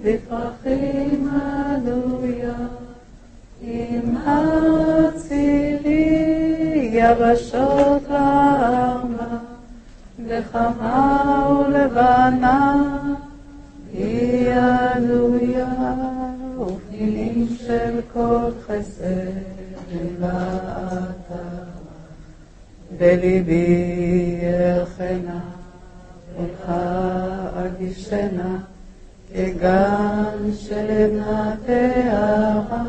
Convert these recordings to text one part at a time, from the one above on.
בפרחים עלויה, עם הצירי יבשות לארמה, לחמה ולבנה היא עלויה, ופנינים של כל חסד ולעתה. בליבי ירחנה, אותך אגישנה, כגן של עדנה תארה.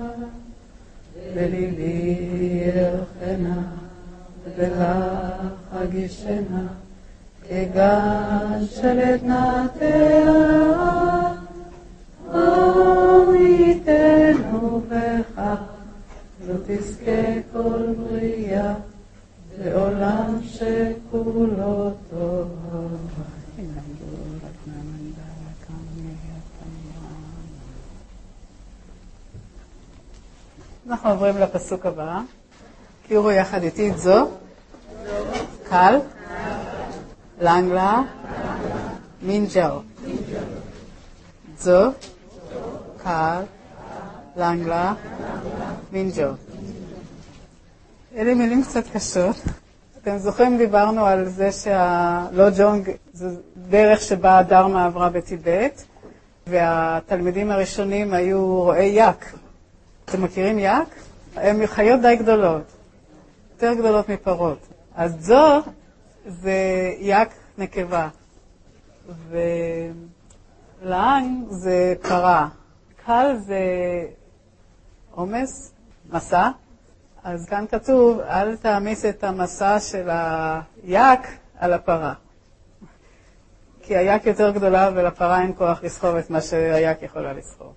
בליבי ירחנה, ולך אגישנה, כגן של עדנה תארה. אור ייתנו בך, לא תזכה כל בריאה, לעולם שכולו טוב. אנחנו עוברים לפסוק הבא. קירו יחד איתי את זו. קל. לנגלה. מינג'או. זו. קל. לנגלה. מינג'או. אלה מילים קצת קשות. אתם זוכרים, דיברנו על זה שהלו ג'ונג זה דרך שבה הדרמה עברה בטיבט, והתלמידים הראשונים היו רועי יק. אתם מכירים יק? הם חיות די גדולות, יותר גדולות מפרות. אז זו זה יק נקבה, ולאנג זה פרה. קל זה עומס, מסע. אז כאן כתוב, אל תעמיס את המסע של היק על הפרה. כי היק יותר גדולה ולפרה אין כוח לסחוב את מה שהיק יכולה לסחוב.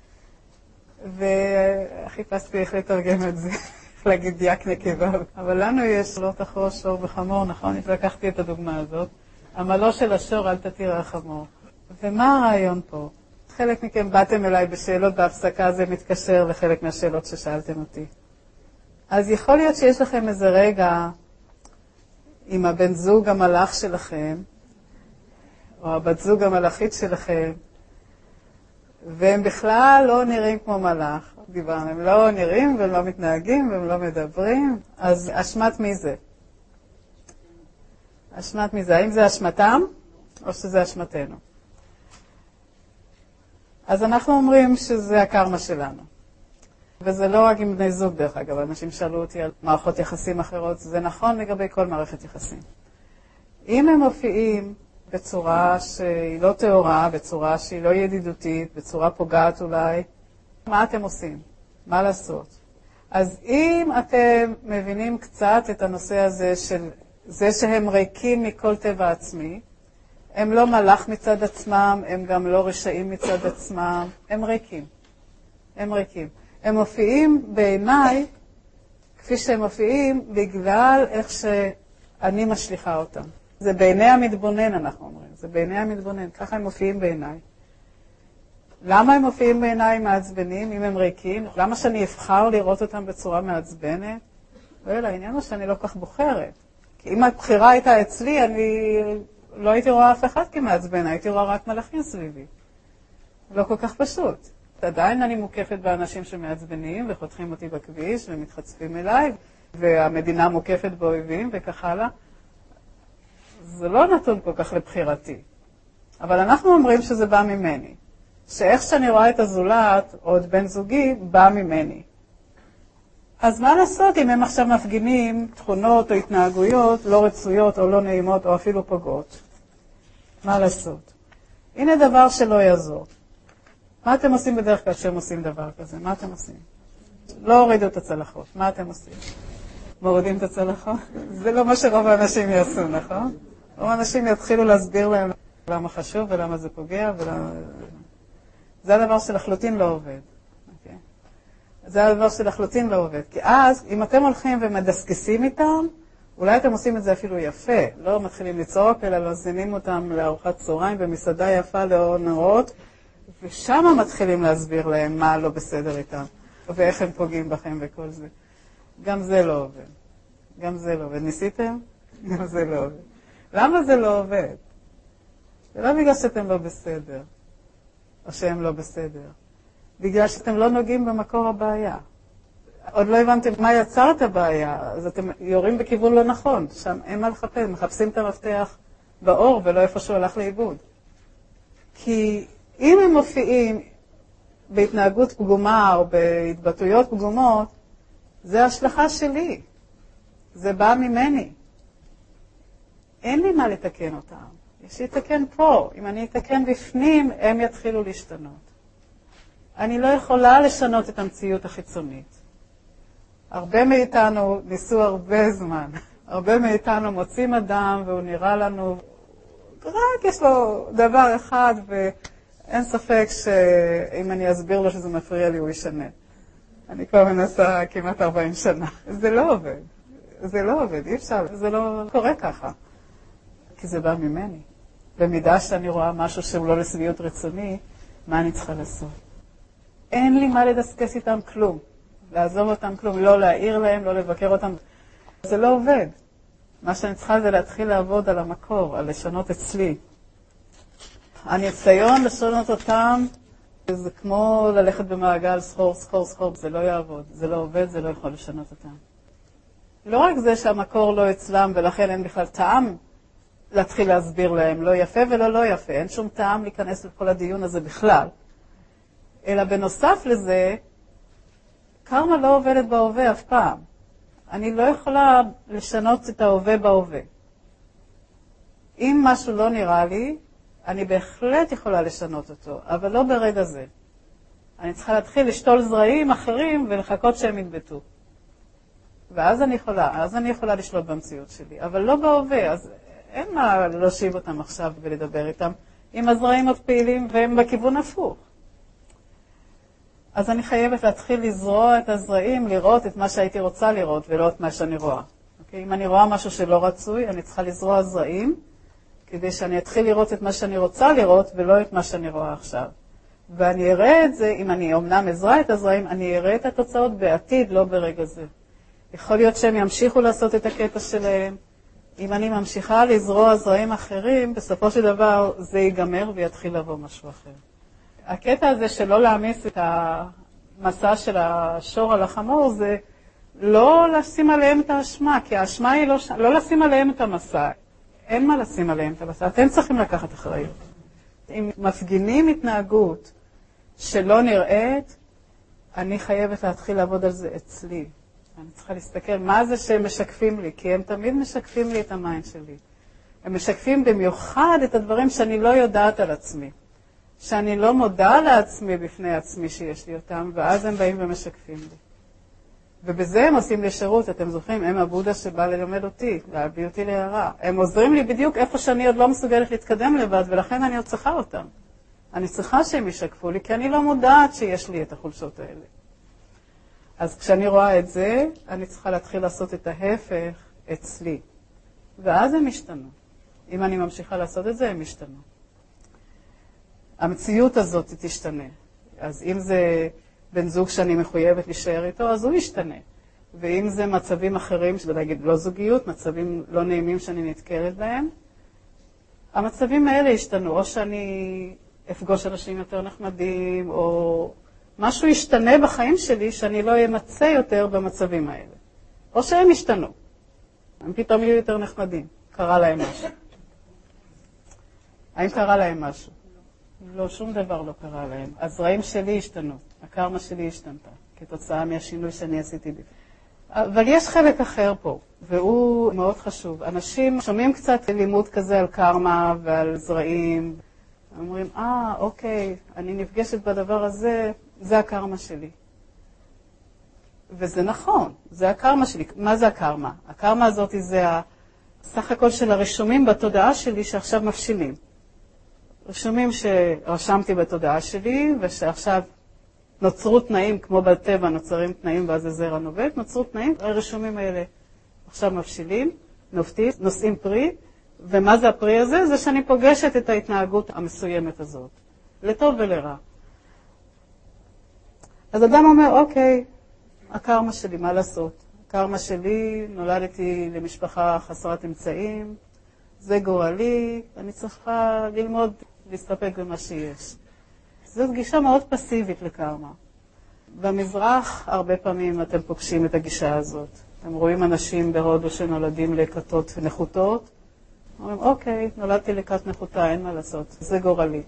וחיפשתי איך לתרגם את זה, להגיד יק נקבה. אבל לנו יש לא תחרוש שור וחמור, נכון? לקחתי את הדוגמה הזאת. עמלו של השור אל תתיר החמור. ומה הרעיון פה? חלק מכם באתם אליי בשאלות בהפסקה, זה מתקשר לחלק מהשאלות ששאלתם אותי. אז יכול להיות שיש לכם איזה רגע עם הבן זוג המלאך שלכם, או הבת זוג המלאכית שלכם, והם בכלל לא נראים כמו מלאך. דיברנו, הם לא נראים והם לא מתנהגים והם לא מדברים. אז אשמת מי זה? אשמת מי זה? האם זה אשמתם או שזה אשמתנו? אז אנחנו אומרים שזה הקרמה שלנו. וזה לא רק עם בני זוג דרך אגב, אנשים שאלו אותי על מערכות יחסים אחרות, זה נכון לגבי כל מערכת יחסים. אם הם מופיעים בצורה שהיא לא תאורה, בצורה שהיא לא ידידותית, בצורה פוגעת אולי, מה אתם עושים? מה לעשות? אז אם אתם מבינים קצת את הנושא הזה של זה שהם ריקים מכל טבע עצמי, הם לא מלאך מצד עצמם, הם גם לא רשעים מצד עצמם, הם ריקים. הם ריקים. הם מופיעים בעיניי, כפי שהם מופיעים, בגלל איך שאני משליחה אותם. זה בעיני המתבונן, אנחנו אומרים. זה בעיני המתבונן. ככה הם מופיעים בעיניי. למה הם מופיעים בעיניי מעצבנים, אם הם ריקים? למה שאני אבחר לראות אותם בצורה מעצבנת? העניין הוא שאני לא כך בוחרת. כי אם הבחירה הייתה אצלי, אני לא הייתי רואה אף אחד כמעצבן, הייתי רואה רק מלאכים סביבי. לא כל כך פשוט. עדיין אני מוקפת באנשים שמעצבנים וחותכים אותי בכביש ומתחצפים אליי, והמדינה מוקפת באויבים וכך הלאה. זה לא נתון כל כך לבחירתי. אבל אנחנו אומרים שזה בא ממני. שאיך שאני רואה את הזולת, או את בן זוגי, בא ממני. אז מה לעשות אם הם עכשיו מפגינים תכונות או התנהגויות לא רצויות או לא נעימות או אפילו פוגעות? מה לעשות? הנה דבר שלא יעזור. מה אתם עושים בדרך כלל כשהם עושים דבר כזה? מה אתם עושים? לא הורידו את הצלחות. מה אתם עושים? מורידים את הצלחות? זה לא מה שרוב האנשים יעשו, נכון? רוב האנשים יתחילו להסביר להם למה חשוב ולמה זה פוגע ולמה... זה הדבר שלחלוטין לא עובד. Okay? זה הדבר שלחלוטין לא עובד. כי אז, אם אתם הולכים ומדסקסים איתם, אולי אתם עושים את זה אפילו יפה. לא מתחילים לצעוק, אלא מזמינים אותם לארוחת צהריים במסעדה יפה לאור נרות, ושם מתחילים להסביר להם מה לא בסדר איתם, ואיך הם פוגעים בכם וכל זה. גם זה לא עובד. גם זה לא עובד. ניסיתם? גם זה לא עובד. למה זה לא עובד? זה לא בגלל שאתם לא בסדר. או שהם לא בסדר. בגלל שאתם לא נוגעים במקור הבעיה. עוד לא הבנתם מה יצר את הבעיה, אז אתם יורים בכיוון לא נכון. שם אין מה לחפש, מחפשים את המפתח באור ולא איפה שהוא הלך לאיבוד. כי אם הם מופיעים בהתנהגות פגומה או בהתבטאויות פגומות, זה השלכה שלי. זה בא ממני. אין לי מה לתקן אותם. יש לתקן פה. אם אני אתקן בפנים, הם יתחילו להשתנות. אני לא יכולה לשנות את המציאות החיצונית. הרבה מאיתנו ניסו הרבה זמן. הרבה מאיתנו מוצאים אדם והוא נראה לנו, רק יש לו דבר אחד ואין ספק שאם אני אסביר לו שזה מפריע לי הוא ישנה. אני כבר מנסה כמעט 40 שנה. זה לא עובד. זה לא עובד, אי אפשר, זה לא קורה ככה. כי זה בא ממני. במידה שאני רואה משהו שהוא לא לשביעות רצוני, מה אני צריכה לעשות? אין לי מה לדסקס איתם כלום. לעזוב אותם כלום, לא להעיר להם, לא לבקר אותם. זה לא עובד. מה שאני צריכה זה להתחיל לעבוד על המקור, על לשנות אצלי. הניסיון לשנות אותם, זה כמו ללכת במעגל סחור, סחור, סחור. זה לא יעבוד, זה לא עובד, זה לא יכול לשנות אותם. לא רק זה שהמקור לא אצלם ולכן אין בכלל טעם להתחיל להסביר להם, לא יפה ולא לא יפה. אין שום טעם להיכנס לכל הדיון הזה בכלל. אלא בנוסף לזה, קרמה לא עובדת בהווה אף פעם. אני לא יכולה לשנות את ההווה בהווה. אם משהו לא נראה לי, אני בהחלט יכולה לשנות אותו, אבל לא ברגע זה. אני צריכה להתחיל לשתול זרעים אחרים ולחכות שהם יתבטאו. ואז אני יכולה לשלוט במציאות שלי, אבל לא בהווה, אז אין מה להושיב אותם עכשיו ולדבר איתם, אם הזרעים עוד פעילים והם בכיוון הפוך. אז אני חייבת להתחיל לזרוע את הזרעים, לראות את מה שהייתי רוצה לראות ולא את מה שאני רואה. אוקיי? אם אני רואה משהו שלא רצוי, אני צריכה לזרוע זרעים, כדי שאני אתחיל לראות את מה שאני רוצה לראות ולא את מה שאני רואה עכשיו. ואני אראה את זה, אם אני אומנם אזרע את הזרעים, אני אראה את התוצאות בעתיד, לא ברגע זה. יכול להיות שהם ימשיכו לעשות את הקטע שלהם. אם אני ממשיכה לזרוע זרעים אחרים, בסופו של דבר זה ייגמר ויתחיל לבוא משהו אחר. הקטע הזה שלא להעמיס את המסע של השור על החמור, זה לא לשים עליהם את האשמה, כי האשמה היא לא לשים עליהם את המסע. אין מה לשים עליהם את המסע, אתם צריכים לקחת אחריות. אם מפגינים התנהגות שלא נראית, אני חייבת להתחיל לעבוד על זה אצלי. אני צריכה להסתכל מה זה שהם משקפים לי, כי הם תמיד משקפים לי את המיינד שלי. הם משקפים במיוחד את הדברים שאני לא יודעת על עצמי. שאני לא מודע לעצמי בפני עצמי שיש לי אותם, ואז הם באים ומשקפים לי. ובזה הם עושים לי שירות, אתם זוכרים, הם הבודה שבא ללמד אותי, להביא אותי להערה. הם עוזרים לי בדיוק איפה שאני עוד לא מסוגלת להתקדם לבד, ולכן אני עוד צריכה אותם. אני צריכה שהם ישקפו לי, כי אני לא מודעת שיש לי את החולשות האלה. אז כשאני רואה את זה, אני צריכה להתחיל לעשות את ההפך אצלי. ואז הם משתנו. אם אני ממשיכה לעשות את זה, הם משתנו. המציאות הזאת תשתנה. אז אם זה בן זוג שאני מחויבת להישאר איתו, אז הוא ישתנה. ואם זה מצבים אחרים, שבא להגיד לא זוגיות, מצבים לא נעימים שאני נתקלת בהם, המצבים האלה ישתנו. או שאני אפגוש אנשים יותר נחמדים, או משהו ישתנה בחיים שלי שאני לא אמצא יותר במצבים האלה. או שהם ישתנו. הם פתאום יהיו יותר נחמדים. קרה להם משהו. האם קרה להם משהו? לא, שום דבר לא קרה להם. הזרעים שלי השתנו. הקרמה שלי השתנתה. כתוצאה מהשינוי שאני עשיתי בי. אבל יש חלק אחר פה, והוא מאוד חשוב. אנשים שומעים קצת לימוד כזה על קרמה ועל זרעים. אומרים, אוקיי, אני נפגשת בדבר הזה, זה הקרמה שלי. וזה נכון, זה הקרמה שלי. מה זה הקרמה? הקרמה הזאת זה סך הכל של הרישומים בתודעה שלי שעכשיו מפשילים. רישומים שרשמתי בתודעה שלי, ושעכשיו נוצרו תנאים, כמו בטבע נוצרים תנאים ואז הזרע נובט, נוצרו תנאים, הרישומים האלה עכשיו מבשילים, נובטים, נושאים פרי, ומה זה הפרי הזה? זה שאני פוגשת את ההתנהגות המסוימת הזאת, לטוב ולרע. אז אדם אומר, אוקיי, הקרמה שלי, מה לעשות? הקרמה שלי, נולדתי למשפחה חסרת אמצעים, זה גורלי, אני צריכה ללמוד, להסתפק במה שיש. זאת גישה מאוד פסיבית לקרמה. במזרח הרבה פעמים אתם פוגשים את הגישה הזאת. אתם רואים אנשים בהודו שנולדים לכתות נחותות, אומרים, אוקיי, נולדתי לכת נחותה, אין מה לעשות, זה גורלי.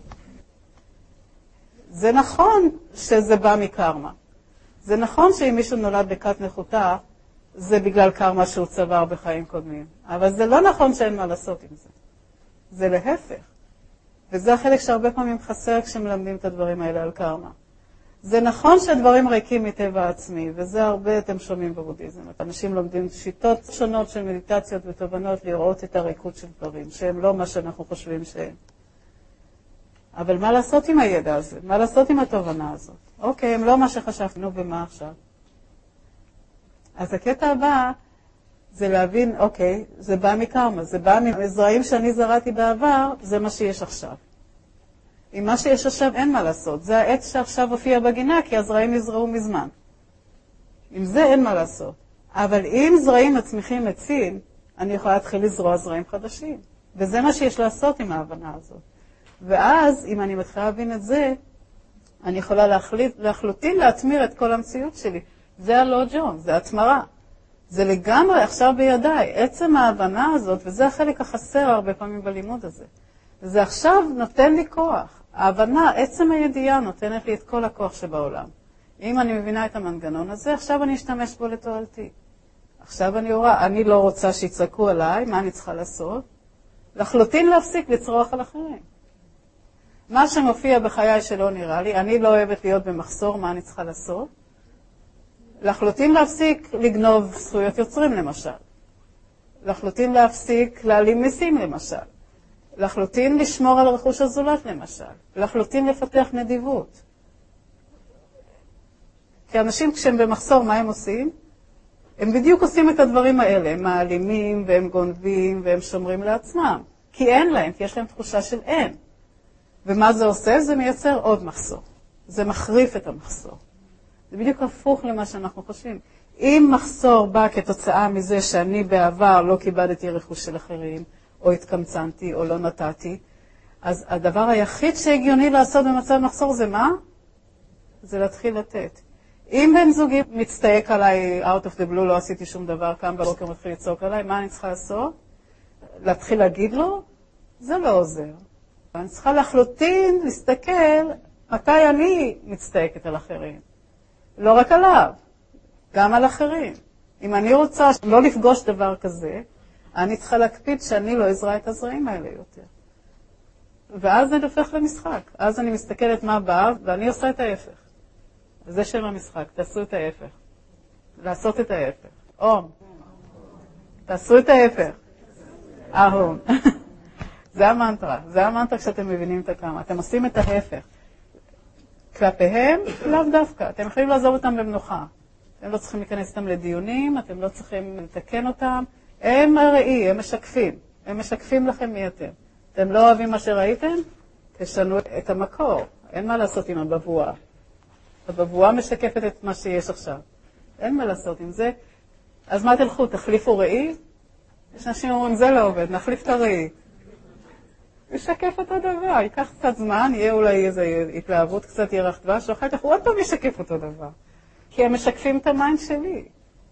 זה נכון שזה בא מקרמה. זה נכון שאם מישהו נולד לכת נחותה, זה בגלל קרמה שהוא צבר בחיים קודמים. אבל זה לא נכון שאין מה לעשות עם זה. זה להפך. וזה החלק שהרבה פעמים חסר כשמלמדים את הדברים האלה על קרמה. זה נכון שהדברים ריקים מטבע עצמי, וזה הרבה אתם שומעים בבודהיזם. אנשים לומדים שיטות שונות של מדיטציות ותובנות לראות את הריקות של דברים, שהם לא מה שאנחנו חושבים שהם. אבל מה לעשות עם הידע הזה? מה לעשות עם התובנה הזאת? אוקיי, הם לא מה שחשבנו, ומה עכשיו? אז הקטע הבא זה להבין, אוקיי, זה בא מקרמה, זה בא מזרעים שאני זרעתי בעבר, זה מה שיש עכשיו. עם מה שיש עכשיו אין מה לעשות. זה העץ שעכשיו הופיע בגינה, כי הזרעים יזרעו מזמן. עם זה אין מה לעשות. אבל אם זרעים מצמיחים עצים, אני יכולה להתחיל לזרוע זרעים חדשים. וזה מה שיש לעשות עם ההבנה הזאת. ואז, אם אני מתחילה להבין את זה, אני יכולה לחלוטין להתמיר את כל המציאות שלי. זה הלא ג'ון, זה התמרה. זה לגמרי עכשיו בידיי. עצם ההבנה הזאת, וזה החלק החסר הרבה פעמים בלימוד הזה. זה עכשיו נותן לי כוח. ההבנה, עצם הידיעה נותנת לי את כל הכוח שבעולם. אם אני מבינה את המנגנון הזה, עכשיו אני אשתמש בו לתועלתי. עכשיו אני לא רוצה שיצעקו עליי, מה אני צריכה לעשות? לחלוטין להפסיק לצרוח על אחרים. מה שמופיע בחיי שלא נראה לי, אני לא אוהבת להיות במחסור, מה אני צריכה לעשות? לחלוטין להפסיק לגנוב זכויות יוצרים למשל. לחלוטין להפסיק להעלים מיסים למשל. לחלוטין לשמור על רכוש הזולת למשל. לחלוטין לפתח נדיבות. כי אנשים כשהם במחסור, מה הם עושים? הם בדיוק עושים את הדברים האלה. הם מעלימים והם גונבים והם שומרים לעצמם. כי אין להם, כי יש להם תחושה של אין. ומה זה עושה? זה מייצר עוד מחסור. זה מחריף את המחסור. זה בדיוק הפוך למה שאנחנו חושבים. אם מחסור בא כתוצאה מזה שאני בעבר לא קיבלתי רכוש של אחרים, או התקמצנתי, או לא נתתי, אז הדבר היחיד שהגיוני לעשות במצב מחסור זה מה? זה להתחיל לתת. אם בן זוגי מצטייק עליי, out of the blue, לא עשיתי שום דבר, קם בבוקר מתחיל לצעוק עליי, מה אני צריכה לעשות? להתחיל להגיד לו? זה לא עוזר. אני צריכה לחלוטין להסתכל מתי אני מצטייקת על אחרים. לא רק עליו, גם על אחרים. אם אני רוצה לא לפגוש דבר כזה, אני צריכה להקפיד שאני לא אזרע את הזרעים האלה יותר. ואז זה הופך למשחק. אז אני מסתכלת מה בא, ואני עושה את ההפך. זה שם המשחק, תעשו את ההפך. לעשות את ההפך. אום. תעשו את ההפך. אהום. זה המנטרה. זה המנטרה כשאתם מבינים את הקרמה. אתם עושים את ההפך. כלפיהם, לאו דווקא. אתם יכולים לעזוב אותם במנוחה. אתם לא צריכים להיכנס איתם לדיונים, אתם לא צריכים לתקן אותם. הם הראי, הם משקפים. הם משקפים לכם מי אתם. אתם לא אוהבים מה שראיתם? תשנו את המקור. אין מה לעשות עם הבבואה. הבבואה משקפת את מה שיש עכשיו. אין מה לעשות עם זה. אז מה תלכו? תחליפו ראי? יש אנשים אומרים, זה לא עובד, נחליף את הראי. ישקף אותו דבר, ייקח קצת זמן, יהיה אולי איזו התלהבות, קצת ירח דבש, ואחר כך הוא עוד פעם ישקף אותו דבר. כי הם משקפים את המיינד שלי.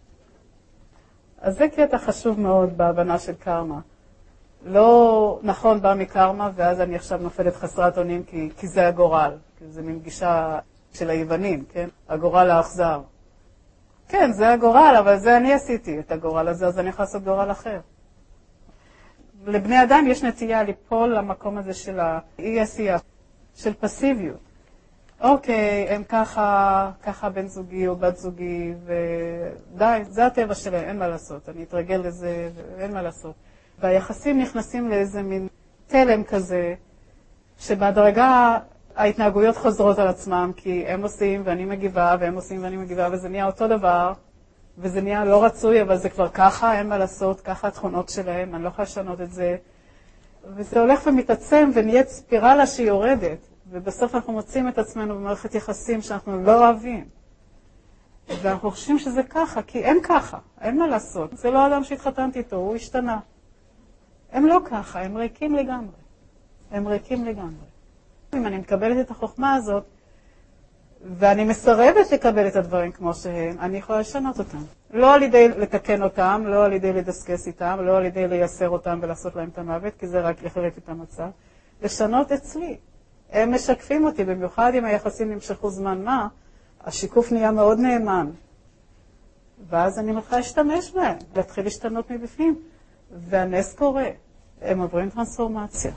אז זה קטע חשוב מאוד בהבנה של קרמה. לא נכון בא מקרמה, ואז אני עכשיו נופלת חסרת אונים, כי זה הגורל. כי זה מין גישה של היוונים, כן? הגורל האכזר. כן, זה הגורל, אבל זה אני עשיתי את הגורל הזה, אז אני יכולה לעשות גורל אחר. לבני אדם יש נטייה ליפול למקום הזה של האי-עשייה, של פסיביות. אוקיי, הם ככה בן זוגי או בת זוגי, ודי, זה הטבע שלהם, אין מה לעשות. אני אתרגל לזה, ואין מה לעשות. והיחסים נכנסים לאיזה מין תלם כזה, שבהדרגה ההתנהגויות חוזרות על עצמם, כי הם עושים ואני מגיבה, והם עושים ואני מגיבה, וזה נהיה אותו דבר, וזה נהיה לא רצוי, אבל זה כבר ככה, אין מה לעשות, ככה התכונות שלהם, אני לא יכולה לשנות את זה. וזה הולך ומתעצם ונהיית ספירלה שהיא יורדת, ובסוף אנחנו מוצאים את עצמנו במערכת יחסים שאנחנו לא אוהבים. ואנחנו חושבים שזה ככה, כי אין ככה, אין מה לעשות. זה לא האדם שהתחתנתי איתו, הוא השתנה. הם לא ככה, הם ריקים לגמרי. הם ריקים לגמרי. אם אני מקבלת את החוכמה הזאת, ואני מסרבת לקבל את הדברים כמו שהם, אני יכולה לשנות אותם. לא על ידי לתקן אותם, לא על ידי לדסקס איתם, לא על ידי לייסר אותם ולעשות להם את המוות, כי זה רק יחרף את המצב. לשנות אצלי. הם משקפים אותי, במיוחד אם היחסים נמשכו זמן מה, השיקוף נהיה מאוד נאמן. ואז אני מתחילה להשתמש בהם, להתחיל להשתנות מבפנים. והנס קורה. הם עוברים טרנספורמציה.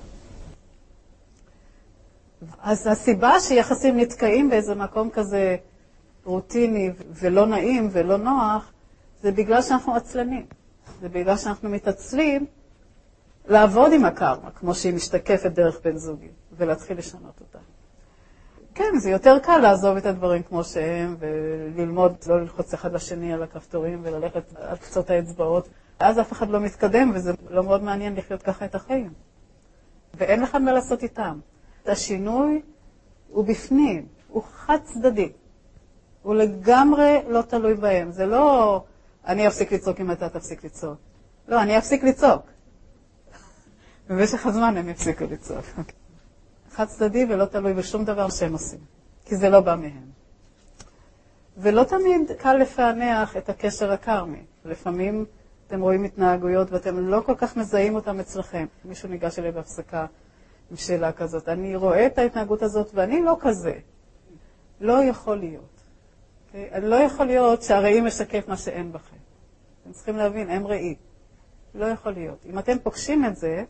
אז הסיבה שיחסים נתקעים באיזה מקום כזה רוטיני ולא נעים ולא נוח, זה בגלל שאנחנו עצלנים. זה בגלל שאנחנו מתעצלים לעבוד עם הקרמה, כמו שהיא משתקפת דרך בן זוגי, ולהתחיל לשנות אותה. כן, זה יותר קל לעזוב את הדברים כמו שהם, וללמוד לא ללחוץ אחד לשני על הכפתורים, וללכת על קצות האצבעות. אז אף אחד לא מתקדם, וזה לא מאוד מעניין לחיות ככה את החיים. ואין לך מה לעשות איתם. השינוי הוא בפנים, הוא חד צדדי. הוא לגמרי לא תלוי בהם. זה לא, אני אפסיק לצעוק אם אתה תפסיק לצעוק. לא, אני אפסיק לצעוק. במשך הזמן הם הפסיקו לצעוק. חד צדדי ולא תלוי בשום דבר שהם עושים. כי זה לא בא מהם. ולא תמיד קל לפענח את הקשר הקרמי. לפעמים אתם רואים התנהגויות ואתם לא כל כך מזהים אותם אצלכם. מישהו ניגש אליי בהפסקה עם שאלה כזאת. אני רואה את ההתנהגות הזאת ואני לא כזה. לא יכול להיות. Okay? לא יכול להיות שהראי משקף מה שאין בכם. אתם צריכים להבין, הם ראי. לא יכול להיות. אם אתם פוגשים את זה,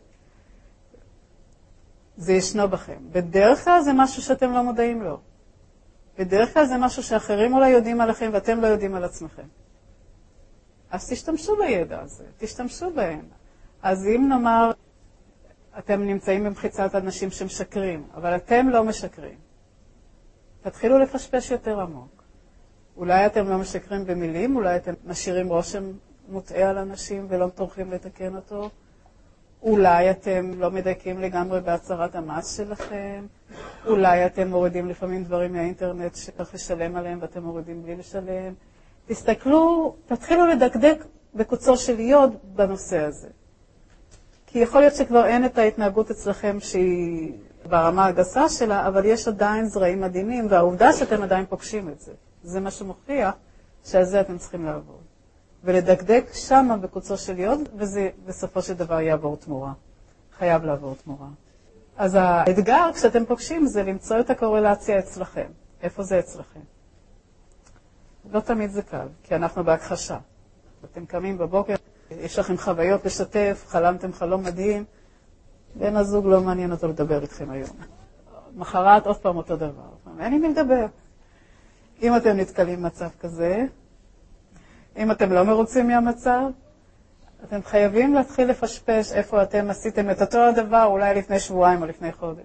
זה ישנו בכם. בדרך כלל זה משהו שאתם לא מודעים לו. בדרך כלל זה משהו שאחרים אולי יודעים עליכם ואתם לא יודעים על עצמכם. אז תשתמשו בידע הזה, תשתמשו בהם. אז אם נאמר, אתם נמצאים במחיצת אנשים שמשקרים, אבל אתם לא משקרים. תתחילו לפשפש יותר עמוק. אולי אתם לא משקרים במילים, אולי אתם משאירים רושם מוטעה על אנשים ולא טורחים לתקן אותו. אולי אתם לא מדייקים לגמרי בהצהרת המס שלכם. אולי אתם מורידים לפעמים דברים מהאינטרנט שצריך לשלם עליהם ואתם מורידים בלי לשלם. תסתכלו, תתחילו לדקדק בקוצו של יוד בנושא הזה. כי יכול להיות שכבר אין את ההתנהגות אצלכם שהיא ברמה הגסה שלה, אבל יש עדיין זרעים עדינים, והעובדה שאתם עדיין פוגשים את זה. זה מה שמוכיח שעל זה אתם צריכים לעבוד. ולדקדק שמה בקוצו של יוד, וזה בסופו של דבר יעבור תמורה. חייב לעבור תמורה. אז האתגר כשאתם פוגשים זה למצוא את הקורלציה אצלכם. איפה זה אצלכם? לא תמיד זה קל, כי אנחנו בהכחשה. אתם קמים בבוקר, יש לכם חוויות לשתף, חלמתם חלום מדהים, בן הזוג לא מעניין אותו לדבר איתכם היום. מחרת עוד פעם אותו דבר. אין לי מי לדבר. אם אתם נתקלים במצב כזה, אם אתם לא מרוצים מהמצב, אתם חייבים להתחיל לפשפש איפה אתם עשיתם את אותו הדבר, אולי לפני שבועיים או לפני חודש.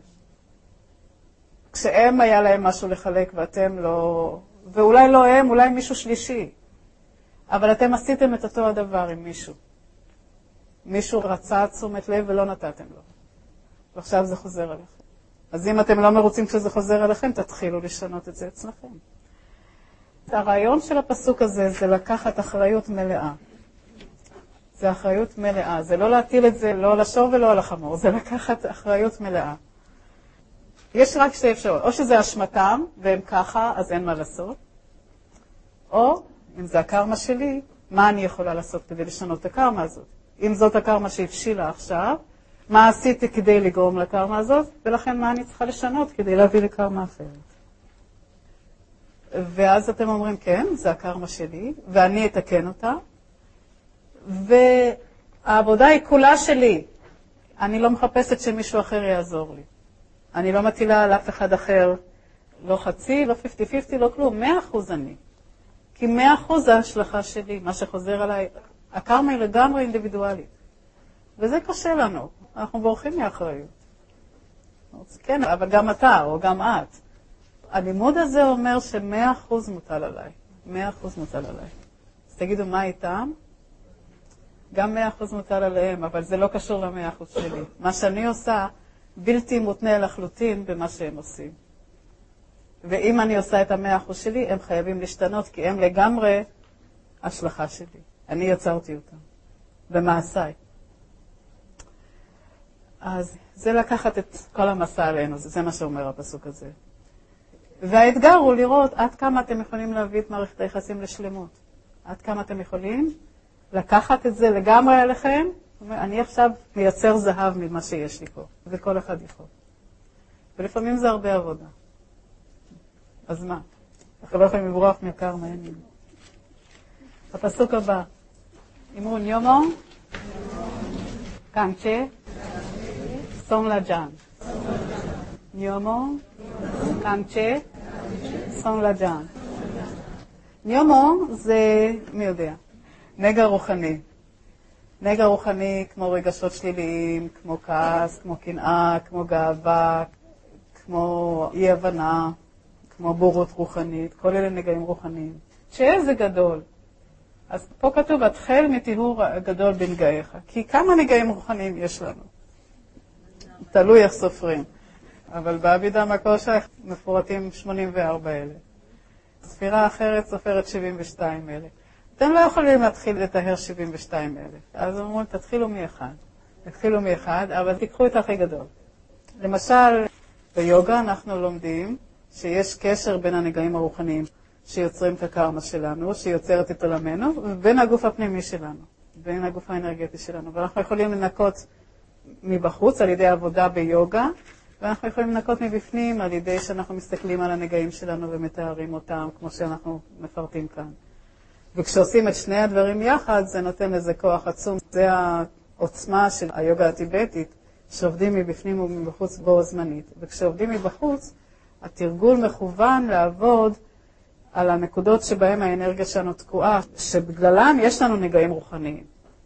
כשהם היה להם משהו לחלק ואתם לא, ואולי לא הם, אולי מישהו שלישי. אבל אתם עשיתם את אותו הדבר עם מישהו. מישהו רצה תשומת לב ולא נתתם לו. ועכשיו זה חוזר אליכם. אז אם אתם לא מרוצים כשזה חוזר אליכם, תתחילו לשנות את זה אצלכם. הרעיון של הפסוק הזה זה לקחת אחריות מלאה. זה אחריות מלאה. זה לא להטיל את זה לא על השור ולא על החמור. זה לקחת אחריות מלאה. יש רק שתי אפשרויות. או שזה אשמתם והם ככה, אז אין מה לעשות. או, אם זה הקרמה שלי, מה אני יכולה לעשות כדי לשנות את הקרמה הזאת? אם זאת הקרמה שהפשילה עכשיו, מה עשיתי כדי לגרום לקרמה הזאת? ולכן מה אני צריכה לשנות כדי להביא לקרמה אחרת? ואז אתם אומרים, כן, זה הקרמה שלי, ואני אתקן אותה, והעבודה היא כולה שלי. אני לא מחפשת שמישהו אחר יעזור לי. אני לא מטילה על אף אחד אחר, לא חצי, לא 50-50, לא כלום, 100% אני. כי 100% זה ההשלכה שלי, מה שחוזר עליי. הקרמה היא לגמרי אינדיבידואלית. וזה קשה לנו, אנחנו בורחים מאחריות. כן, אבל גם אתה או גם את. הלימוד הזה אומר ש100% מוטל עליי. 100% מוטל עליי. אז תגידו, מה איתם? גם 100% מוטל עליהם, אבל זה לא קשור ל100% שלי. מה שאני עושה, בלתי מותנה לחלוטין במה שהם עושים. ואם אני עושה את 100% שלי, הם חייבים להשתנות, כי הם לגמרי השלכה שלי. אני יצרתי אותם. במעשיי. אז זה לקחת את כל המסע עלינו, זה מה שאומר הפסוק הזה. והאתגר הוא לראות עד כמה אתם יכולים להביא את מערכת היחסים לשלמות. עד כמה אתם יכולים לקחת את זה לגמרי אליכם. אני עכשיו מייצר זהב ממה שיש לי פה, וכל אחד יכול. ולפעמים זה הרבה עבודה. אז מה? אנחנו לא יכולים לברוח מהקרמה, אין לי. הפסוק הבא. אמרו ניומו, קנצ'ה, סון לג'אן. ניומו, קנצ'ה, סון לג'אן. ניומו זה, מי יודע, נגע רוחני. נגע רוחני כמו רגשות שליליים, כמו כעס, כמו קנאה, כמו גאווה, כמו אי הבנה, כמו בורות רוחנית, כל אלה נגעים רוחניים. שזה גדול. אז פה כתוב, התחל מטיהור הגדול בנגעיך. כי כמה נגעים רוחניים יש לנו? תלוי איך סופרים. אבל בעבידה מקושי מפורטים 84,000. ספירה אחרת סופרת 72,000. אתם לא יכולים להתחיל לטהר 72,000. אז אומרים, תתחילו מאחד. תתחילו מאחד, אבל תיקחו את הכי גדול. למשל, ביוגה אנחנו לומדים שיש קשר בין הנגעים הרוחניים שיוצרים את הקרמה שלנו, שיוצרת את עולמנו, ובין הגוף הפנימי שלנו, בין הגוף האנרגטי שלנו. ואנחנו יכולים לנקות מבחוץ על ידי עבודה ביוגה, ואנחנו יכולים לנקות מבפנים על ידי שאנחנו מסתכלים על הנגעים שלנו ומתארים אותם, כמו שאנחנו מפרטים כאן. וכשעושים את שני הדברים יחד, זה נותן איזה כוח עצום. זה העוצמה של היוגה הטיבטית, שעובדים מבפנים ומבחוץ בו זמנית. וכשעובדים מבחוץ, התרגול מכוון לעבוד על הנקודות שבהם האנרגיה שלנו תקועה, שבגללם יש לנו נגעים רוחניים.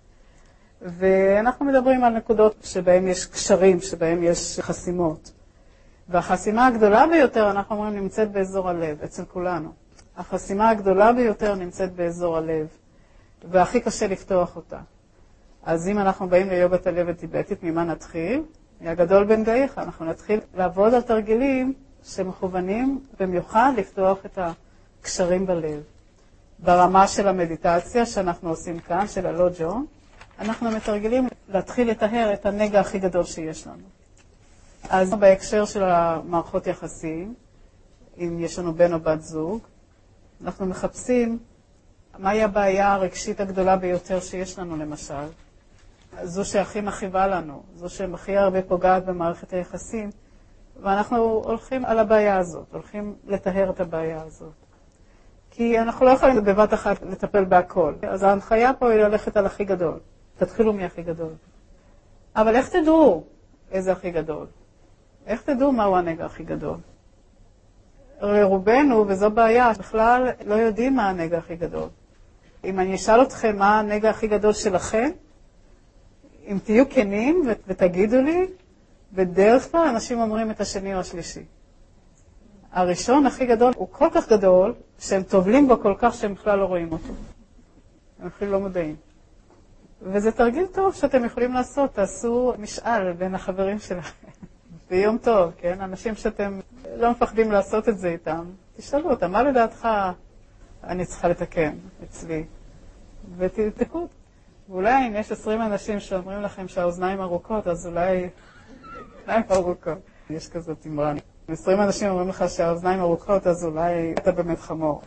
ואנחנו מדברים על נקודות שבהם יש קשרים, שבהם יש חסימות. והחסימה הגדולה ביותר, אנחנו אומרים, נמצאת באזור הלב, אצל כולנו. החסימה הגדולה ביותר נמצאת באזור הלב, והכי קשה לפתוח אותה. אז אם אנחנו באים ליוגת הלב הטיבטית, ממה נתחיל? מהגדול בנגעיך. אנחנו נתחיל לעבוד על תרגילים שמכוונים במיוחד לפתוח את הקשרים בלב. ברמה של המדיטציה שאנחנו עושים כאן, של הלוג'ו, אנחנו מתרגלים להתחיל לטהר את הנגע הכי גדול שיש לנו. אז בהקשר של המערכות יחסים, אם יש לנו בן או בת זוג, אנחנו מחפשים מהי הבעיה הרגשית הגדולה ביותר שיש לנו למשל. זו שהכי מכאיבה לנו, זו שהכי הרבה פוגעת במערכת היחסים, ואנחנו הולכים על הבעיה הזאת, הולכים לטהר את הבעיה הזאת. כי אנחנו לא יכולים בבת אחת לטפל בהכל. אז ההנחיה פה היא ללכת על הכי גדול. תתחילו מהכי גדול. אבל איך תדעו איזה הכי גדול? איך תדעו מהו הנגע הכי גדול? רובנו, וזו בעיה, בכלל לא יודעים מה הנגע הכי גדול. אם אני אשאל אתכם מה הנגע הכי גדול שלכם, אם תהיו כנים ותגידו לי, בדרך כלל אנשים אומרים את השני או השלישי. הראשון הכי גדול הוא כל כך גדול, שהם טובלים בו כל כך שהם בכלל לא רואים אותו. הם אפילו לא מודעים. וזה תרגיל טוב שאתם יכולים לעשות, תעשו משאל בין החברים שלכם. ביום טוב, כן? אנשים שאתם לא מפחדים לעשות את זה איתם, תשאלו אותם, מה לדעתך אני צריכה לתקן אצלי? ותבדקו. ואולי אם יש 20 אנשים שאומרים לכם שהאוזניים ארוכות, אז אולי אוזניים ארוכות. יש כזאת אמרה. 20 אנשים אומרים לך שהאוזניים ארוכות, אז אולי אתה באמת חמור.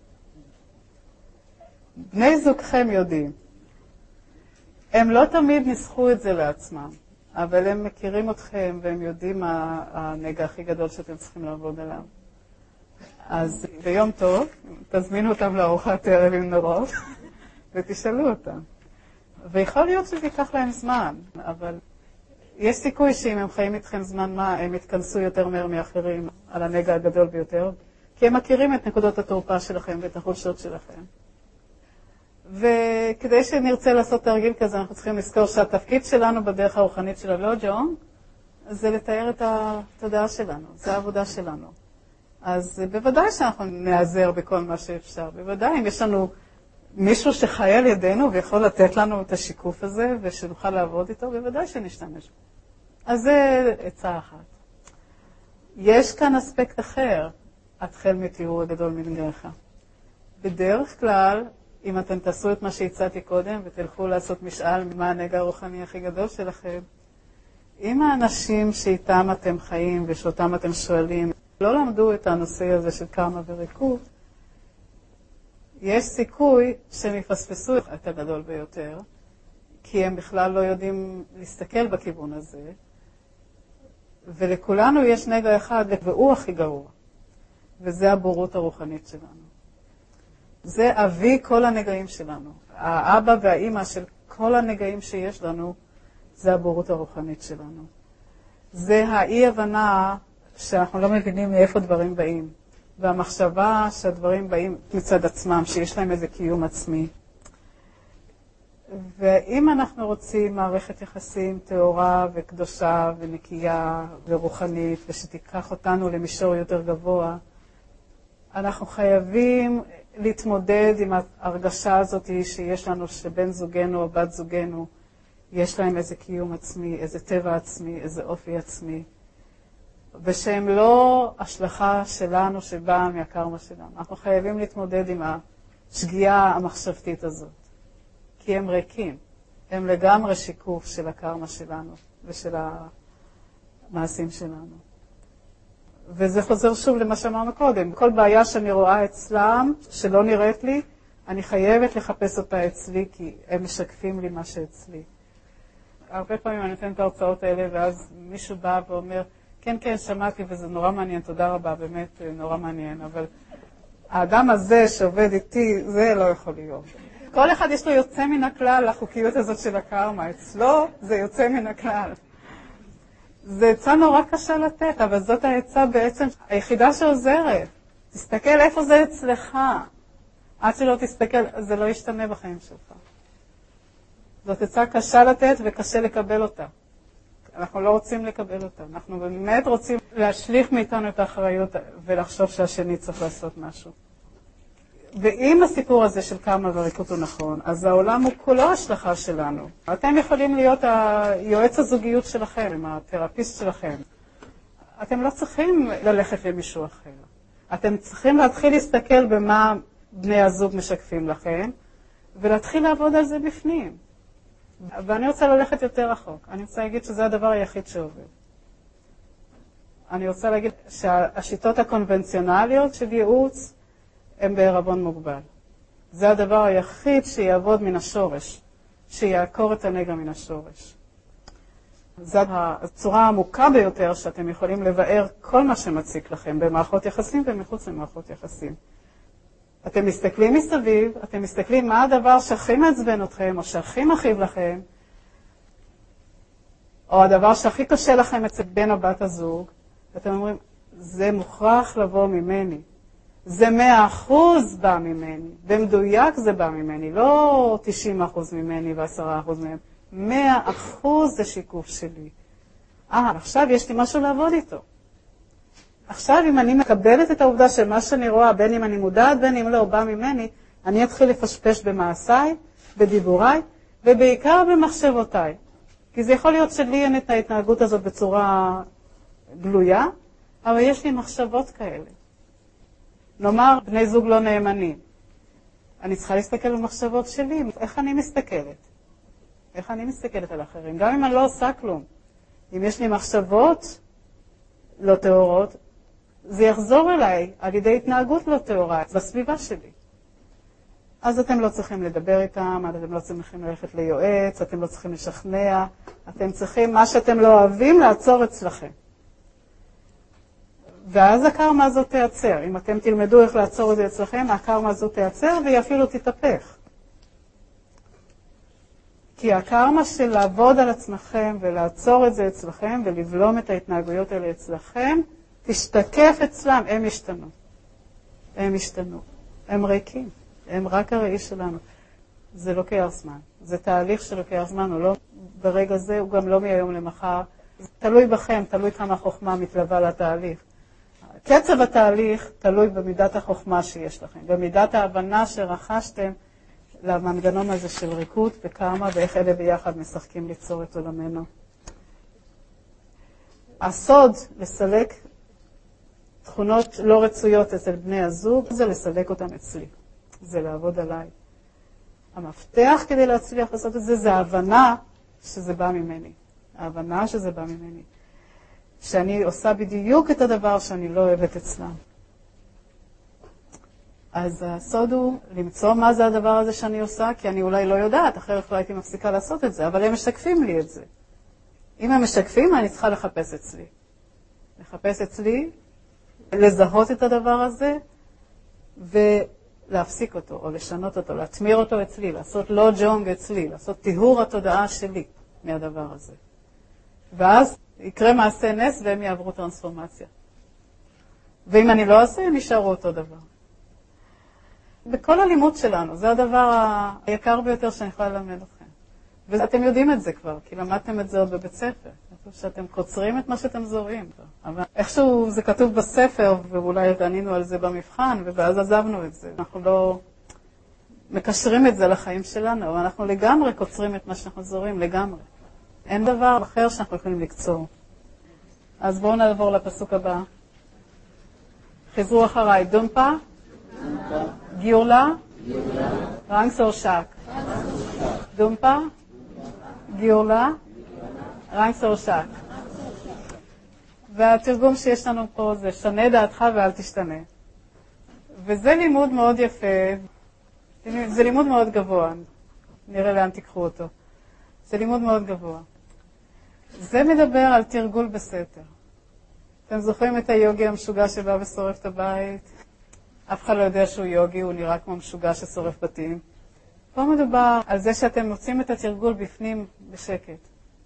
בני זוגכם יודעים. הם לא תמיד ניסחו את זה לעצמם, אבל הם מכירים אתכם והם יודעים מה הנגע הכי גדול שאתם צריכים לעבוד עליו. אז ביום טוב, תזמינו אותם לארוחת ערב עם נרות ותשאלו אותם. ויכול להיות שזה ייקח להם זמן, אבל יש סיכוי שאם הם חיים איתכם זמן מה, הם יתכנסו יותר מהר מאחרים על הנגע הגדול ביותר, כי הם מכירים את נקודות התורפה שלכם ואת החולשות שלכם. וכדי שנרצה לעשות תרגיל כזה, אנחנו צריכים לזכור שהתפקיד שלנו בדרך הרוחנית של הלוג'ו, זה לתאר את התודעה שלנו, זה העבודה שלנו. אז בוודאי שאנחנו נעזר בכל מה שאפשר. בוודאי, אם יש לנו מישהו שחי על ידינו ויכול לתת לנו את השיקוף הזה ושנוכל לעבוד איתו, בוודאי שנשתמש. אז זה עצה אחת. יש כאן אספקט אחר, התחל מטיהור הגדול מנגעיך. בדרך כלל, אם אתם תעשו את מה שהצעתי קודם ותלכו לעשות משאל מה הנגע הרוחני הכי גדול שלכם, אם האנשים שאיתם אתם חיים ושאותם אתם שואלים לא למדו את הנושא הזה של קרמה וריקות, יש סיכוי שהם יפספסו את הגדול ביותר, כי הם בכלל לא יודעים להסתכל בכיוון הזה, ולכולנו יש נגע אחד, והוא הכי גרוע, וזה הבורות הרוחנית שלנו. זה אבי כל הנגעים שלנו. האבא והאימא של כל הנגעים שיש לנו, זה הבורות הרוחנית שלנו. זה האי-הבנה שאנחנו לא מבינים מאיפה דברים באים, והמחשבה שהדברים באים מצד עצמם, שיש להם איזה קיום עצמי. ואם אנחנו רוצים מערכת יחסים טהורה וקדושה ונקייה ורוחנית, ושתיקח אותנו למישור יותר גבוה, אנחנו חייבים להתמודד עם ההרגשה הזאת שיש לנו שבן זוגנו או בת זוגנו, יש להם איזה קיום עצמי, איזה טבע עצמי, איזה אופי עצמי, ושהם לא השלכה שלנו שבאה מהקרמה שלנו. אנחנו חייבים להתמודד עם השגיאה המחשבתית הזאת, כי הם ריקים, הם לגמרי שיקוף של הקרמה שלנו ושל המעשים שלנו. וזה חוזר שוב למה שאמרנו קודם. כל בעיה שאני רואה אצלם, שלא נראית לי, אני חייבת לחפש אותה אצלי, כי הם משקפים לי מה שאצלי. הרבה פעמים אני נותן את ההרצאות האלה, ואז מישהו בא ואומר, כן, כן, שמעתי, וזה נורא מעניין, תודה רבה, באמת נורא מעניין, אבל האדם הזה שעובד איתי, זה לא יכול להיות. כל אחד יש לו יוצא מן הכלל, לחוקיות הזאת של הקרמה. אצלו זה יוצא מן הכלל. זה עצה נורא קשה לתת, אבל זאת העצה בעצם היחידה שעוזרת. תסתכל איפה זה אצלך. עד שלא תסתכל, זה לא ישתנה בחיים שלך. זאת עצה קשה לתת וקשה לקבל אותה. אנחנו לא רוצים לקבל אותה. אנחנו באמת רוצים להשליך מאיתנו את האחריות ולחשוב שהשני צריך לעשות משהו. ואם הסיפור הזה של קרמה וריקות הוא נכון, אז העולם הוא כולו השלכה שלנו. אתם יכולים להיות היועץ הזוגיות שלכם, התרפיסט שלכם. אתם לא צריכים ללכת למישהו אחר. אתם צריכים להתחיל להסתכל במה בני הזוג משקפים לכם, ולהתחיל לעבוד על זה בפנים. ואני רוצה ללכת יותר רחוק. אני רוצה להגיד שזה הדבר היחיד שעובד. אני רוצה להגיד שהשיטות הקונבנציונליות של ייעוץ, הם בערבון מוגבל. זה הדבר היחיד שיעבוד מן השורש, שיעקור את הנגע מן השורש. זו הצורה העמוקה ביותר שאתם יכולים לבאר כל מה שמציק לכם במערכות יחסים ומחוץ למערכות יחסים. אתם מסתכלים מסביב, אתם מסתכלים מה הדבר שהכי מעצבן אתכם או שהכי מכאיב לכם, או הדבר שהכי קשה לכם אצל בן או בת הזוג, ואתם אומרים, זה מוכרח לבוא ממני. זה 100% בא ממני, במדויק זה בא ממני, לא 90% ממני ו10% מהם, 100% זה שיקוף שלי. עכשיו יש לי משהו לעבוד איתו. עכשיו אם אני מקבלת את העובדה שמה שאני רואה, בין אם אני מודעת, בין אם לא, בא ממני, אני אתחיל לפשפש במעשיי, בדיבוריי, ובעיקר במחשבותיי. כי זה יכול להיות שלי אין את ההתנהגות הזאת בצורה גלויה, אבל יש לי מחשבות כאלה. נאמר, בני זוג לא נאמנים. אני צריכה להסתכל במחשבות שלי. איך אני מסתכלת? איך אני מסתכלת על אחרים? גם אם אני לא עושה כלום. אם יש לי מחשבות לא טהורות, זה יחזור אליי על ידי התנהגות לא טהורה בסביבה שלי. אז אתם לא צריכים לדבר איתם, אתם לא צריכים ללכת ליועץ, אתם לא צריכים לשכנע, אתם צריכים מה שאתם לא אוהבים לעצור אצלכם. ואז הקרמה הזאת תיעצר. אם אתם תלמדו איך לעצור את זה אצלכם, הקרמה הזאת תיעצר והיא אפילו תתהפך. כי הקרמה של לעבוד על עצמכם ולעצור את זה אצלכם ולבלום את ההתנהגויות האלה אצלכם, תשתקף אצלם, הם ישתנו. הם ישתנו. הם ריקים. הם רק הראי שלנו. זה לוקח זמן. זה תהליך שלוקח זמן, הוא לא ברגע זה, הוא גם לא מהיום למחר. זה תלוי בכם, תלוי כמה חוכמה מתלווה לתהליך. קצב התהליך תלוי במידת החוכמה שיש לכם, במידת ההבנה שרכשתם למנגנון הזה של ריקות וקרמה, ואיך אלה ביחד משחקים ליצור את עולמנו. הסוד לסלק תכונות לא רצויות אצל בני הזוג, זה לסלק אותם אצלי. זה לעבוד עליי. המפתח כדי להצליח לעשות את זה, זה ההבנה שזה בא ממני. ההבנה שזה בא ממני. שאני עושה בדיוק את הדבר שאני לא אוהבת אצלם. אז הסוד הוא למצוא מה זה הדבר הזה שאני עושה, כי אני אולי לא יודעת, אחרת לא הייתי מפסיקה לעשות את זה, אבל הם משקפים לי את זה. אם הם משקפים, אני צריכה לחפש אצלי. לחפש אצלי, לזהות את הדבר הזה, ולהפסיק אותו, או לשנות אותו, להתמיר אותו אצלי, לעשות לא ג'ונג אצלי, לעשות טיהור התודעה שלי מהדבר הזה. ואז יקרה מעשה נס והם יעברו טרנספורמציה. ואם אני לא אעשה, הם יישארו אותו דבר. בכל הלימוד שלנו, זה הדבר היקר ביותר שאני יכולה ללמד אתכם. ואתם יודעים את זה כבר, כי למדתם את זה עוד בבית ספר. שאתם קוצרים את מה שאתם זורעים. אבל איכשהו זה כתוב בספר, ואולי ענינו על זה במבחן, ואז עזבנו את זה. אנחנו לא מקשרים את זה לחיים שלנו, אבל אנחנו לגמרי קוצרים את מה שאנחנו זורעים, לגמרי. אין דבר אחר שאנחנו יכולים לקצור. אז בואו נעבור לפסוק הבא. חזרו אחריי. דומפה, גיורלה, רנגסור שק. דומפה, גיורלה, רנגסור שק. והתרגום שיש לנו פה זה שנה דעתך ואל תשתנה. וזה לימוד מאוד יפה. זה לימוד מאוד גבוה. נראה לאן תיקחו אותו. זה לימוד מאוד גבוה. זה מדבר על תרגול בסתר. אתם זוכרים את היוגי המשוגע שבא ושורף את הבית? אף אחד לא יודע שהוא יוגי, הוא נראה כמו משוגע ששורף בתים. פה מדובר על זה שאתם מוצאים את התרגול בפנים בשקט.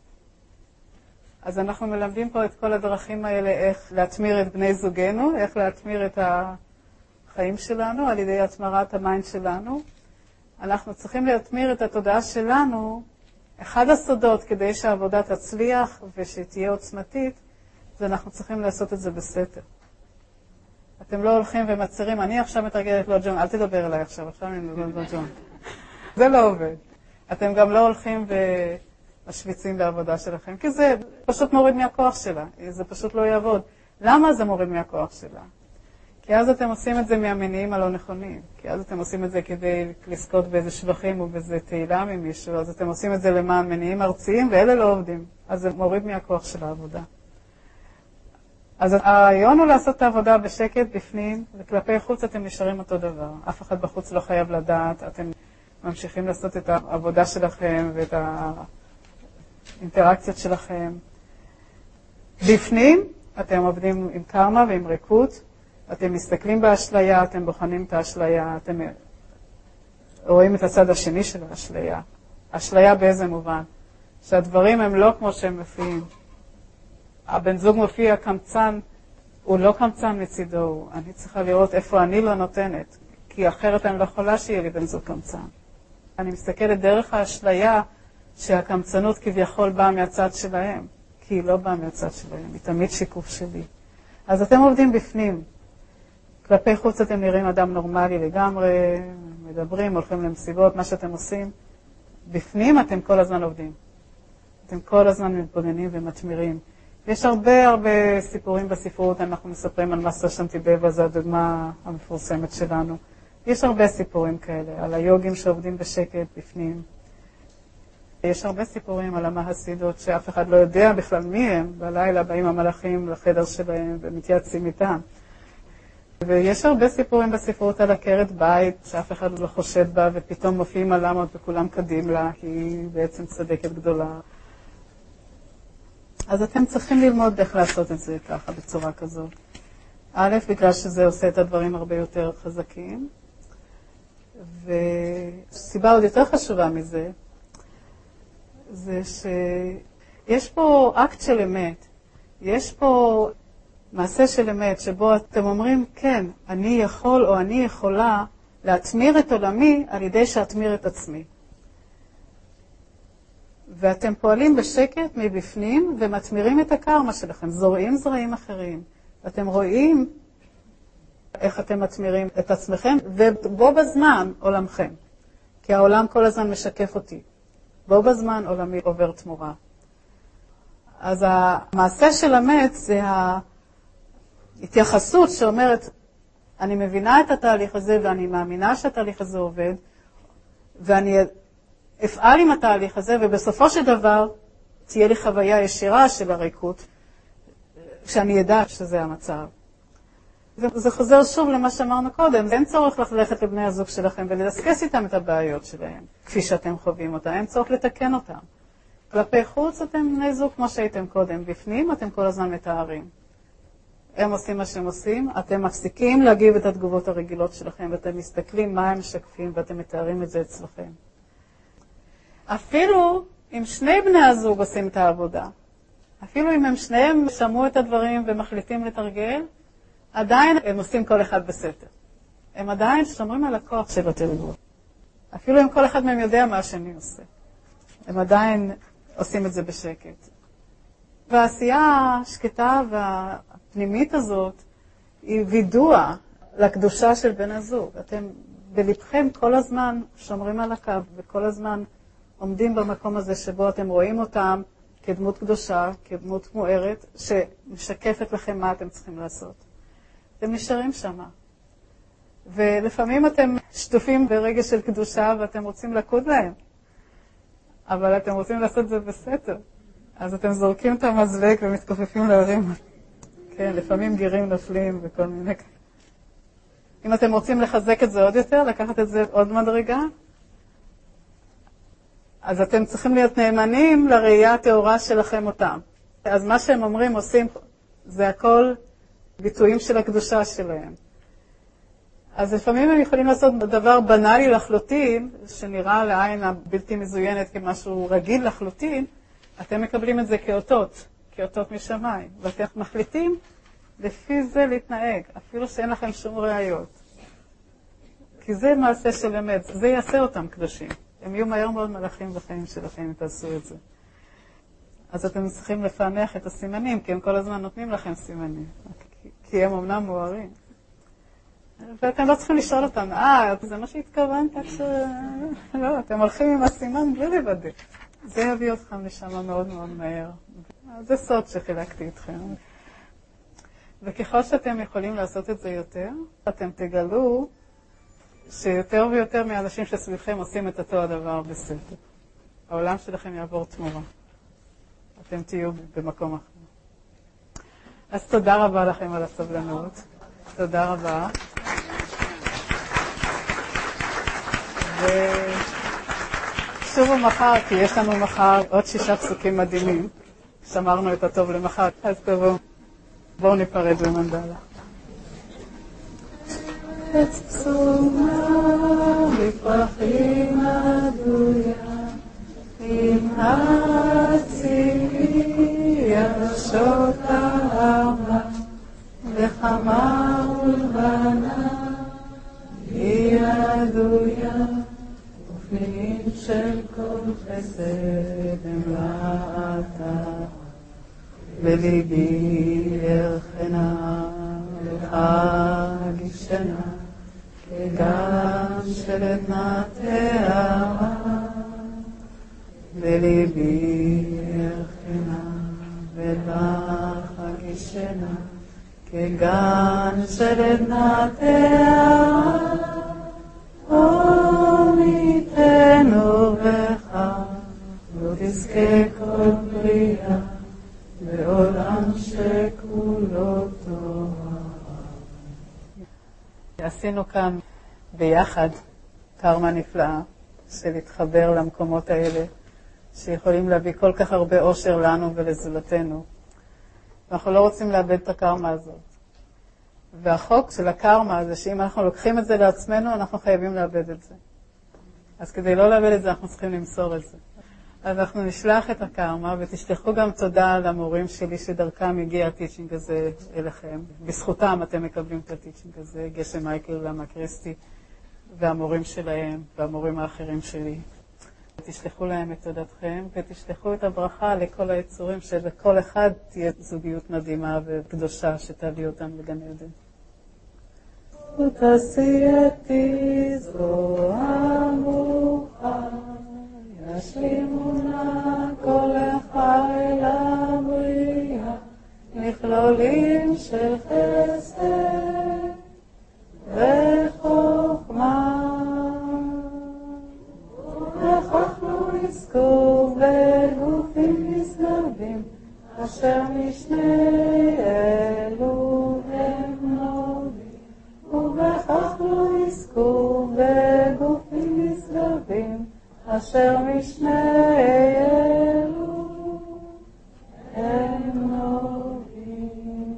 אז אנחנו מלמדים פה את כל הדרכים האלה, איך להתמיר את בני זוגנו, איך להתמיר את החיים שלנו על ידי התמרת המיינד שלנו. אנחנו צריכים להתמיר את התודעה שלנו. אחד הסודות כדי שהעבודה תצליח ושתהיה עוצמתית, זה אנחנו צריכים לעשות את זה בסתר. אתם לא הולכים ומצרים, אני עכשיו מתרגלת לא ג'ון, אל תדבר אליי עכשיו אני מדבר לא ג'ון. זה לא עובד. אתם גם לא הולכים ומשוויצים בעבודה שלכם, כי זה פשוט מוריד מהכוח שלה, זה פשוט לא יעבוד. למה זה מוריד מהכוח שלה? כי אז אתם עושים את זה מהמניעים הלא נכונים, כי אז אתם עושים את זה כדי לזכות באיזה שבחים או באיזה תהילה ממישהו, אז אתם עושים את זה למען מניעים ארציים, ואלה לא עובדים. אז זה מוריד מהכוח של העבודה. אז הרעיון הוא לעשות את העבודה בשקט בפנים, וכלפי חוץ אתם נשארים אותו דבר. אף אחד בחוץ לא חייב לדעת, אתם ממשיכים לעשות את העבודה שלכם ואת האינטראקציות שלכם. בפנים אתם עובדים עם קרמה ועם ריקות, אתם מסתכלים באשליה, אתם בוחנים את האשליה, אתם רואים את הצד השני של האשליה. אשליה באיזה מובן? שהדברים הם לא כמו שהם מופיעים. הבן זוג מופיע קמצן, הוא לא קמצן מצידו, אני צריכה לראות איפה אני לא נותנת, כי אחרת אני לא יכולה שיהיה לי בן זוג קמצן. אני מסתכלת דרך האשליה שהקמצנות כביכול באה מהצד שלהם, כי היא לא באה מהצד שלהם, היא תמיד שיקוף שלי. אז אתם עובדים בפנים. כלפי חוץ אתם נראים אדם נורמלי לגמרי, מדברים, הולכים למסיבות, מה שאתם עושים. בפנים אתם כל הזמן עובדים. אתם כל הזמן מתבוננים ומתמירים. יש הרבה סיפורים בספרות, אנחנו מספרים על מסר שנטיבבה, זו הדוגמה המפורסמת שלנו. יש הרבה סיפורים כאלה, על היוגים שעובדים בשקט בפנים. יש הרבה סיפורים על המהסידות שאף אחד לא יודע בכלל מי הם, בלילה באים המלאכים לחדר שלהם ומתייעצים איתם. ויש הרבה סיפורים בספרות על עקרת בית שאף אחד לא חושד בה, ופתאום מופיעים עלמות וכולם קדים לה, כי היא בעצם צדקת גדולה. אז אתם צריכים ללמוד איך לעשות את זה ככה, בצורה כזאת. א', בגלל שזה עושה את הדברים הרבה יותר חזקים. וסיבה עוד יותר חשובה מזה, זה שיש פה אקט של אמת. יש פה מעשה של אמת, שבו אתם אומרים, כן, אני יכול או אני יכולה להתמיר את עולמי על ידי שאתמיר את עצמי. ואתם פועלים בשקט מבפנים ומתמירים את הקרמה שלכם, זורעים זרעים אחרים. ואתם רואים איך אתם מתמירים את עצמכם, ובו בזמן עולמכם. כי העולם כל הזמן משקף אותי. בו בזמן עולמי עובר תמורה. אז המעשה של אמת זה ההתייחסות שאומרת, אני מבינה את התהליך הזה ואני מאמינה שהתהליך הזה עובד, ואני אפעל עם התהליך הזה, ובסופו של דבר תהיה לי חוויה ישירה של הריקות, שאני ידע שזה המצב. זה חוזר שוב למה שאמרנו קודם, אין צורך ללכת לבני הזוג שלכם ולדסקס איתם את הבעיות שלהם, כפי שאתם חווים אותם, אין צורך לתקן אותם. כלפי חוץ אתם בני זוג כמו שהייתם קודם, בפנים אתם כל הזמן מתארים. הם עושים מה שהם עושים, אתם מפסיקים להגיב את התגובות הרגילות שלכם, ואתם מסתכלים מה הם משקפים, ואתם מתארים את זה אצלכם. אפילו אם שני בני הזוג עושים את העבודה, אפילו אם הם שניהם שמעו את הדברים ומחליטים לתרגל, עדיין הם עושים כל אחד בסתר. הם עדיין שומרים על הכוח של התרגול. אפילו אם כל אחד מהם יודע מה השני עושה. הם עדיין עושים את זה בשקט. והעשייה השקטה והפנימית הזאת היא וידוע לקדושה של בן הזוג. אתם בלבכם כל הזמן שומרים על הקו וכל הזמן עומדים במקום הזה שבו אתם רואים אותם כדמות קדושה, כדמות מוארת, שמשקפת לכם מה אתם צריכים לעשות. אתם נשארים שמה. ולפעמים אתם שטופים ברגע של קדושה ואתם רוצים לקוד להם. אבל אתם רוצים לעשות זה בסתר. אז אתם זורקים את המזלג ומתכופפים להרים. כן, לפעמים גירים נופלים וכל מיני כאלה. אם אתם רוצים לחזק את זה עוד יותר, לקחת את זה עוד מדרגה, אז אתם צריכים להיות נאמנים לראייה התאורה שלכם אותם. אז מה שהם אומרים, עושים, זה הכל ביטויים של הקדושה שלהם. אז לפעמים הם יכולים לעשות דבר בנאלי לחלוטין, שנראה לעין הבלתי מזוינת כמשהו רגיל לחלוטין, אתם מקבלים את זה כאותות משמיים, ואתם מחליטים לפי זה להתנהג, אפילו שאין לכם שום ראיות. כי זה מעשה של אמת, זה יעשה אותם קדושים. הם יהיו מהר מאוד מלאכים בחיים שלכם אם תעשו את זה. אז אתם צריכים לפענח את הסימנים, כי הם כל הזמן נותנים לכם סימנים, כי הם אמנם מוארים. ואתם לא צריכים לשאול אותם, זה מה שהתכוונת לא, אתם הולכים עם הסימן בלי לבדל. זה יביא אתכם לשם מאוד מאוד מהר. זה סוד שחילקתי איתכם. וככל שאתם יכולים לעשות את זה יותר, אתם תגלו שיותר ויותר מהאנשים שסביבכם עושים את אותו הדבר בסתר. העולם שלכם יעבור תמורה. אתם תהיו במקום אחר. אז תודה רבה לכם על הסבלנות. תודה רבה. ושובו מחר, כי יש לנו מחר עוד 6 פסוקים מדהימים. שמרנו את הטוב למחר. אז תבואו. בואו ניפרד במנדלה. עצומה בפרחים עדויה, עם הצילי ירשות אהבה, וחמה ולבנה היא עדויה, ופנינים של כל חסד אמרתה, בליבי ירחנה לך גישנה, כגן של עדנה תארה, בליבי ירחנה ולך גישנה, כגן של עדנה תארה, עמיתנו בך, לא תזכה כל בריאה, בעולם שכולו טוב. עשינו כאן ביחד קרמה נפלאה של להתחבר למקומות האלה שיכולים להביא כל כך הרבה אושר לנו ולזולתנו. אנחנו לא רוצים לאבד את הקרמה הזאת. והחוק של הקרמה זה שאם אנחנו לוקחים את זה לעצמנו, אנחנו חייבים לאבד את זה. אז כדי לא לאבד את זה, אנחנו צריכים למסור את זה. אז אנחנו נשלח את הקרמה, ותשלחו גם תודה למורים שלי שדרכם הגיע הטיצ'ינג הזה אליכם. בזכותם אתם מקבלים את הטיצ'ינג הזה, גשם מייקל, למה קריסטי, והמורים שלהם, והמורים האחרים שלי. תשלחו להם את תודתכם, ותשלחו את הברכה לכל היצורים, שלכל אחד תהיה זוגיות מדהימה וקדושה שתביא אותם לגן עדן. ותעשייתי זרוע מוחה, ישלימונה כל החי לבריאה, מכלולים של חסד וחוכמה, וכוחנו נזכור בגופים נשגב אשר משני אלו הם נודים, ובכך לא יזכו בגופים נשגבים, אשר משני אלו הם נודים.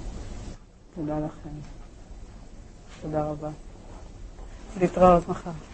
תודה לכם. תודה רבה. להתראות מחר.